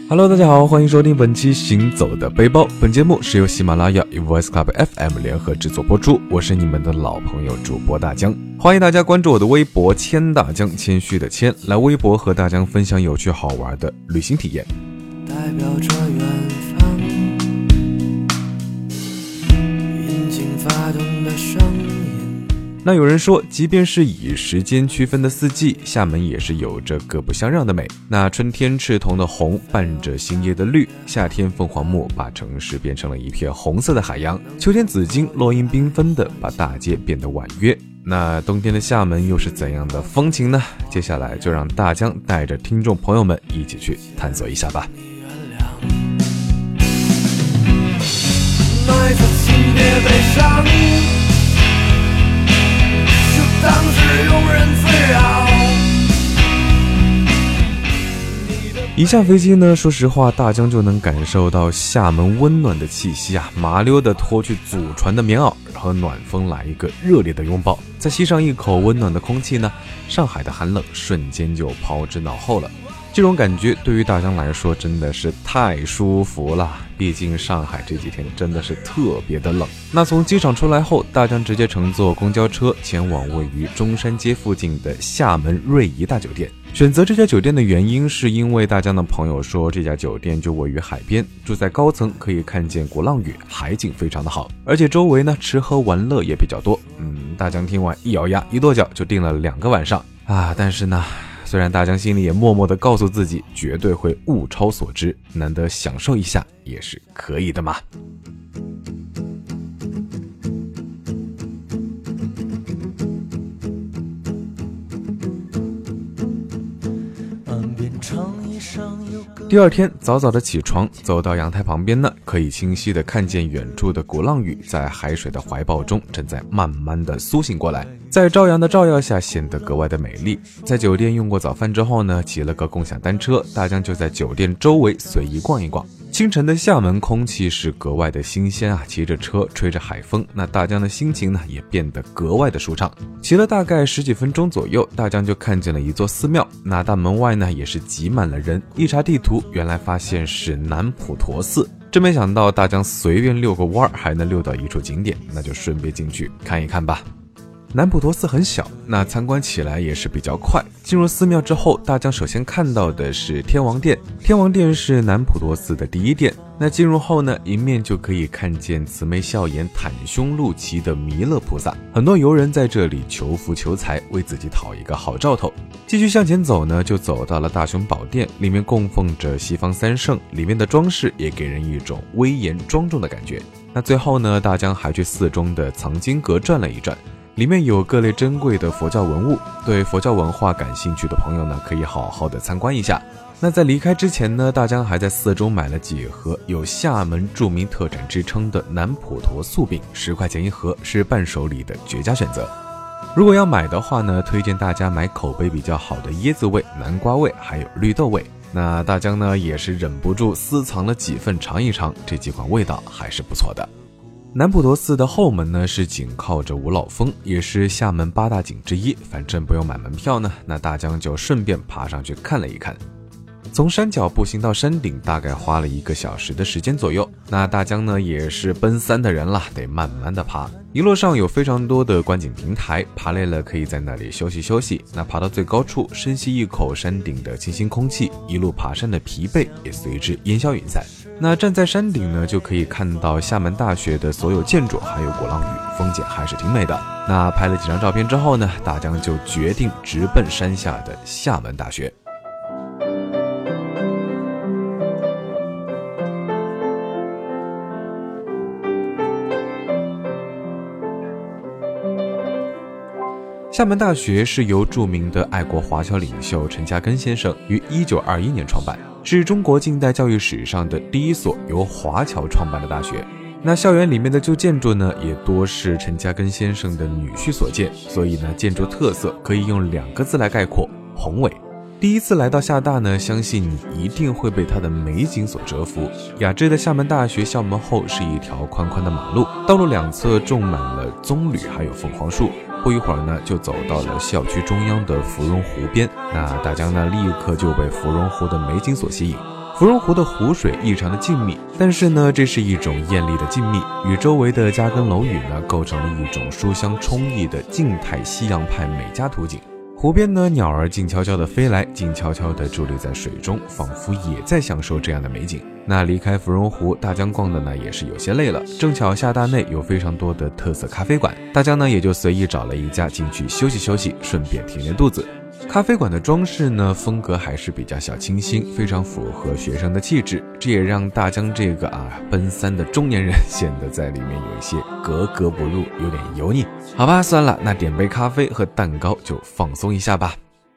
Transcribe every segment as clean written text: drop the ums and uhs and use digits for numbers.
Hello， 大家好，欢迎收听本期行走的背包。本节目是由喜马拉雅与 Voice Club FM 联合制作播出，我是你们的老朋友主播大江，欢迎大家关注我的微博谦大江，谦虚的谦，来微博和大江分享有趣好玩的旅行体验。 代表着远方，引擎发动的声音。 那有人说，即便是以时间区分的四季，厦门也是有着各不相让的美。那春天赤铜的红伴着新叶的绿，夏天凤凰木把城市变成了一片红色的海洋，秋天紫荆落英缤纷的把大街变得婉约。那冬天的厦门又是怎样的风情呢？接下来就让大江带着听众朋友们一起去探索一下吧。 埋伏情别悲伤，就当是庸人自扰。 一下飞机呢，说实话大江就能感受到厦门温暖的气息啊，麻溜的脱去祖传的棉袄，然后暖风来一个热烈的拥抱，再吸上一口温暖的空气呢，上海的寒冷瞬间就抛之脑后了。这种感觉对于大江来说真的是太舒服了，毕竟上海这几天真的是特别的冷。那从机场出来后，大江直接乘坐公交车前往位于中山街附近的厦门瑞怡大酒店。选择这家酒店的原因是因为大江的朋友说这家酒店就位于海边，住在高层可以看见鼓浪屿，海景非常的好，而且周围呢吃喝玩乐也比较多。大江听完一咬牙一跺脚就订了2个晚上啊，但是呢虽然大江心里也默默地告诉自己绝对会物超所值，难得享受一下也是可以的嘛。第二天早早的起床，走到阳台旁边呢，可以清晰的看见远处的鼓浪屿在海水的怀抱中正在慢慢的苏醒过来，在朝阳的照耀下显得格外的美丽。在酒店用过早饭之后呢，骑了个共享单车，大江就在酒店周围随意逛一逛。清晨的厦门空气是格外的新鲜啊，骑着车吹着海风，那大江的心情呢也变得格外的舒畅。骑了大概10几分钟左右，大江就看见了一座寺庙，那大门外呢也是挤满了人，一查地图原来发现是南普陀寺。真没想到大江随便遛个弯还能遛到一处景点，那就顺便进去看一看吧。南普陀寺很小，那参观起来也是比较快。进入寺庙之后，大江首先看到的是天王殿。天王殿是南普陀寺的第一殿。那进入后呢，迎面就可以看见慈眉笑眼、袒胸露脐的弥勒菩萨。很多游人在这里求福求财，为自己讨一个好兆头。继续向前走呢，就走到了大雄宝殿，里面供奉着西方三圣，里面的装饰也给人一种威严庄重的感觉。那最后呢，大江还去寺中的藏经阁转了一转，里面有各类珍贵的佛教文物，对佛教文化感兴趣的朋友呢，可以好好的参观一下。那在离开之前呢，大江还在寺中买了几盒有厦门著名特产之称的南普陀素饼，10块钱一盒，是伴手礼的绝佳选择。如果要买的话呢，推荐大家买口碑比较好的椰子味、南瓜味还有绿豆味。那大江呢也是忍不住私藏了几份尝一尝，这几款味道还是不错的。南普陀寺的后门呢是紧靠着五老峰，也是厦门8大景之一，反正不用买门票呢，那大江就顺便爬上去看了一看。从山脚步行到山顶大概花了1个小时的时间左右，那大江呢也是奔3的人了，得慢慢的爬。一路上有非常多的观景平台，爬累了可以在那里休息休息，那爬到最高处深吸一口山顶的清新空气，一路爬山的疲惫也随之烟消云散。那站在山顶呢，就可以看到厦门大学的所有建筑还有鼓浪屿，风景还是挺美的。那拍了几张照片之后呢，大江就决定直奔山下的厦门大学。厦门大学是由著名的爱国华侨领袖陈嘉庚先生于1921年创办，是中国近代教育史上的第一所由华侨创办的大学。那校园里面的旧建筑呢，也多是陈嘉庚先生的女婿所建，所以呢，建筑特色可以用2个字来概括：宏伟。第一次来到厦大呢，相信你一定会被它的美景所折服。雅致的厦门大学校门后是一条宽宽的马路，道路两侧种满了棕榈还有凤凰树。不一会儿呢，就走到了校区中央的芙蓉湖边。那大江呢，立刻就被芙蓉湖的美景所吸引。 芙蓉湖的湖水异常的静谧，但是呢，这是一种艳丽的静谧，与周围的嘉庚楼宇呢，构成了一种书香充溢的静态西洋派美家图景。湖边呢，鸟儿静悄悄地飞来，静悄悄地伫立在水中，仿佛也在享受这样的美景。那离开芙蓉湖，大江逛的呢也是有些累了，正巧厦大内有非常多的特色咖啡馆，大江呢也就随意找了一家进去休息休息，顺便填填肚子。咖啡馆的装饰呢，风格还是比较小清新，非常符合学生的气质，这也让大江这个奔三的中年人显得在里面有一些格格不入，有点油腻。好吧，算了，那点杯咖啡和蛋糕就放松一下吧。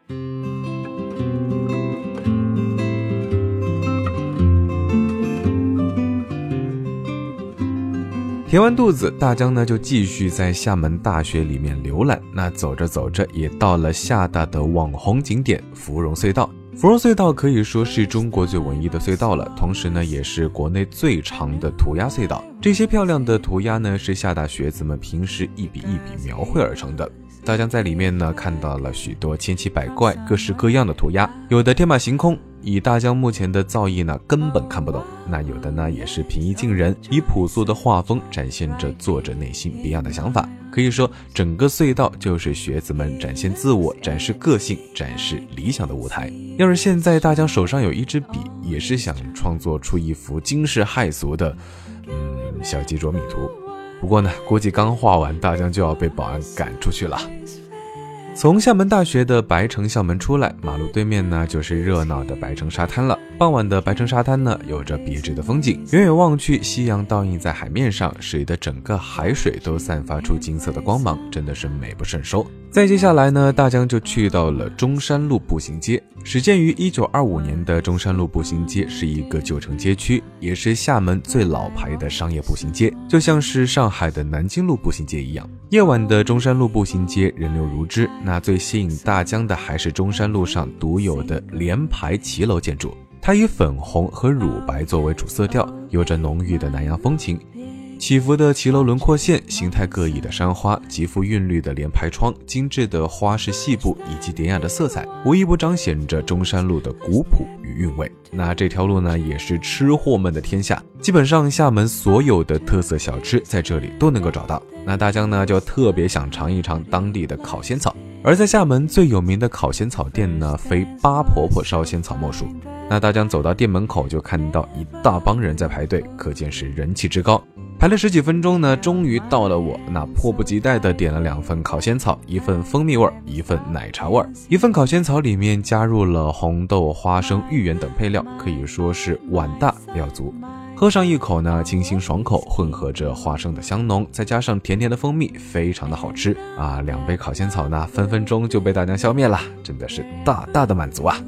填完肚子，大江呢就继续在厦门大学里面浏览。那走着走着，也到了厦大的网红景点芙蓉隧道。芙蓉隧道可以说是中国最文艺的隧道了，同时呢，也是国内最长的涂鸦隧道。这些漂亮的涂鸦呢，是厦大学子们平时一笔一笔描绘而成的。大江在里面呢看到了许多千奇百怪、各式各样的涂鸦，有的天马行空，以大江目前的造诣呢根本看不懂，那有的呢也是平易近人，以朴素的画风展现着作者内心别样的想法。可以说整个隧道就是学子们展现自我、展示个性、展示理想的舞台。要是现在大江手上有一支笔，也是想创作出一幅惊世骇俗的小鸡啄米图。不过呢，估计刚画完，大江就要被保安赶出去了。从厦门大学的白城校门出来，马路对面呢就是热闹的白城沙滩了。傍晚的白城沙滩呢，有着别致的风景，远远望去，夕阳倒映在海面上，使得整个海水都散发出金色的光芒，真的是美不胜收。再接下来呢，大江就去到了中山路步行街。始建于1925年的中山路步行街是一个旧城街区，也是厦门最老牌的商业步行街，就像是上海的南京路步行街一样。夜晚的中山路步行街人流如织，那最吸引大江的还是中山路上独有的连排骑楼建筑，它以粉红和乳白作为主色调，有着浓郁的南洋风情。起伏的骑楼轮廓线，形态各异的山花，极富韵律的连排窗，精致的花式细部以及典雅的色彩，无一不彰显着中山路的古朴与韵味。那这条路呢，也是吃货们的天下，基本上厦门所有的特色小吃在这里都能够找到。那大江呢，就特别想尝一尝当地的烤仙草，而在厦门最有名的烤仙草店呢，非八婆婆烧仙草莫属。那大江走到店门口，就看到一大帮人在排队，可见是人气之高。排了10几分钟呢，终于到了我，那迫不及待地点了2份烤仙草，一份蜂蜜味，一份奶茶味。一份烤仙草里面加入了红豆、花生、芋圆等配料，可以说是碗大料足。喝上一口呢，清新爽口，混合着花生的香浓，再加上甜甜的蜂蜜，非常的好吃啊！2杯烤仙草呢，分分钟就被大江消灭了，真的是大大的满足啊！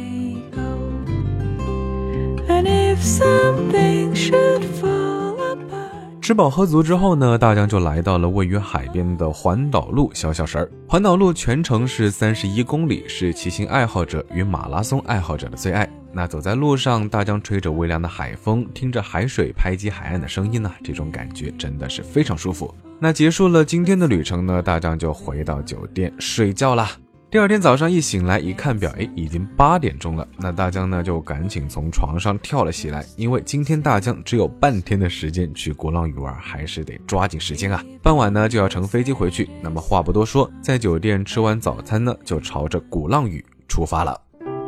吃饱喝足之后呢，大江就来到了位于海边的环岛路消消食。环岛路全程是31公里，是骑行爱好者与马拉松爱好者的最爱。那走在路上，大江吹着微凉的海风，听着海水拍击海岸的声音呢，这种感觉真的是非常舒服。那结束了今天的旅程呢，大江就回到酒店睡觉啦。第二天早上一醒来，一看表，已经8点钟了。那大江呢就赶紧从床上跳了起来，因为今天大江只有半天的时间去鼓浪屿玩，还是得抓紧时间啊。傍晚呢就要乘飞机回去。那么话不多说，在酒店吃完早餐呢，就朝着鼓浪屿出发了。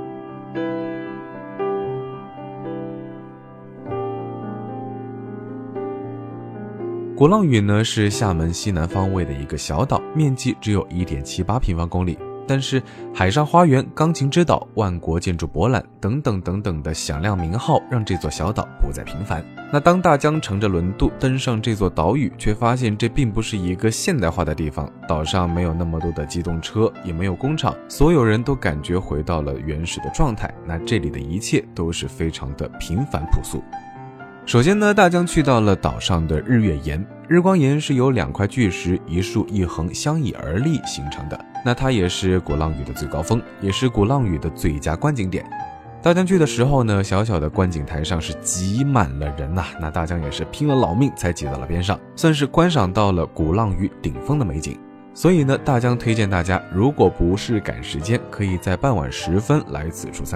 鼓浪屿呢是厦门西南方位的一个小岛，面积只有 1.78 平方公里。但是海上花园、钢琴之岛、万国建筑博览等等等等的响亮名号，让这座小岛不再平凡。那当大江乘着轮渡登上这座岛屿，却发现这并不是一个现代化的地方，岛上没有那么多的机动车，也没有工厂，所有人都感觉回到了原始的状态。那这里的一切都是非常的平凡朴素。首先呢，大江去到了岛上的日月岩。日光岩是由2块巨石一竖一横相倚而立形成的，那它也是鼓浪屿的最高峰，也是鼓浪屿的最佳观景点。大江去的时候呢，小小的观景台上是挤满了人呐，那大江也是拼了老命才挤到了边上，算是观赏到了鼓浪屿顶峰的美景。所以呢，大江推荐大家，如果不是赶时间，可以在傍晚10分来此处参观。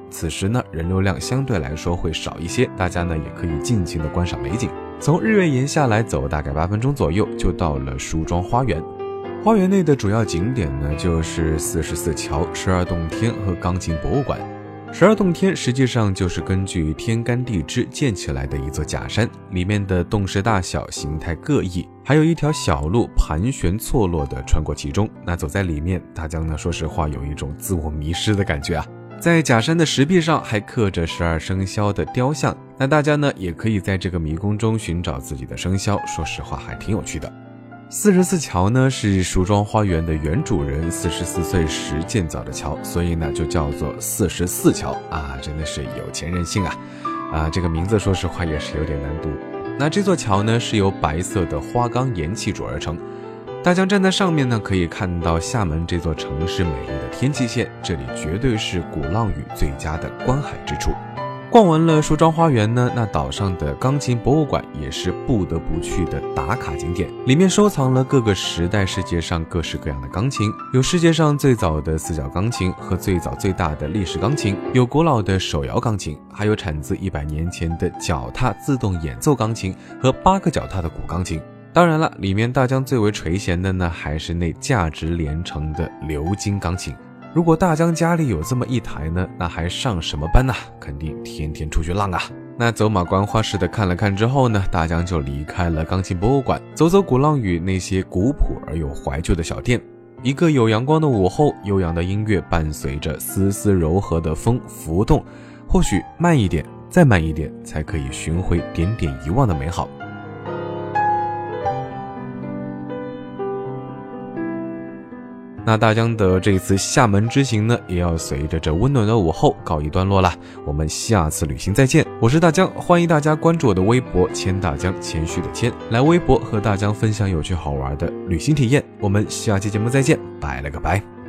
此时呢人流量相对来说会少一些，大家呢也可以尽情的观赏美景。从日月岩下来走大概8分钟左右就到了梳妆花园。花园内的主要景点呢就是44桥、12洞天和钢琴博物馆。12洞天实际上就是根据天干地支建起来的一座假山，里面的洞室大小、形态各异，还有一条小路盘旋错落的穿过其中。那走在里面，大家呢说实话有一种自我迷失的感觉啊。在假山的石壁上还刻着12生肖的雕像，那大家呢也可以在这个迷宫中寻找自己的生肖，说实话还挺有趣的。44桥呢是梳妆花园的原主人44岁时建造的桥，所以呢就叫做44桥啊，真的是有钱任性啊！这个名字说实话也是有点难读。那这座桥呢是由白色的花岗岩砌筑而成，大家站在上面呢可以看到厦门这座城市美丽的天际线，这里绝对是鼓浪屿最佳的观海之处。逛完了梳妆花园呢，那岛上的钢琴博物馆也是不得不去的打卡景点，里面收藏了各个时代世界上各式各样的钢琴，有世界上最早的4角钢琴和最早最大的立式钢琴，有古老的手摇钢琴，还有产自100年前的脚踏自动演奏钢琴和8个脚踏的古钢琴。当然了，里面大江最为垂涎的呢还是那价值连城的鎏金钢琴。如果大江家里有这么一台呢，那还上什么班呢？肯定天天出去浪啊！那走马观花似的看了看之后呢，大江就离开了钢琴博物馆，走走鼓浪屿那些古朴而又怀旧的小店。一个有阳光的午后，悠扬的音乐伴随着丝丝柔和的风浮动，或许慢一点，再慢一点，才可以寻回点点遗忘的美好。那大江的这次厦门之行呢，也要随着这温暖的午后告一段落了。我们下次旅行再见，我是大江，欢迎大家关注我的微博谦大江，谦虚的谦，来微博和大江分享有趣好玩的旅行体验。我们下期节目再见，拜了个拜。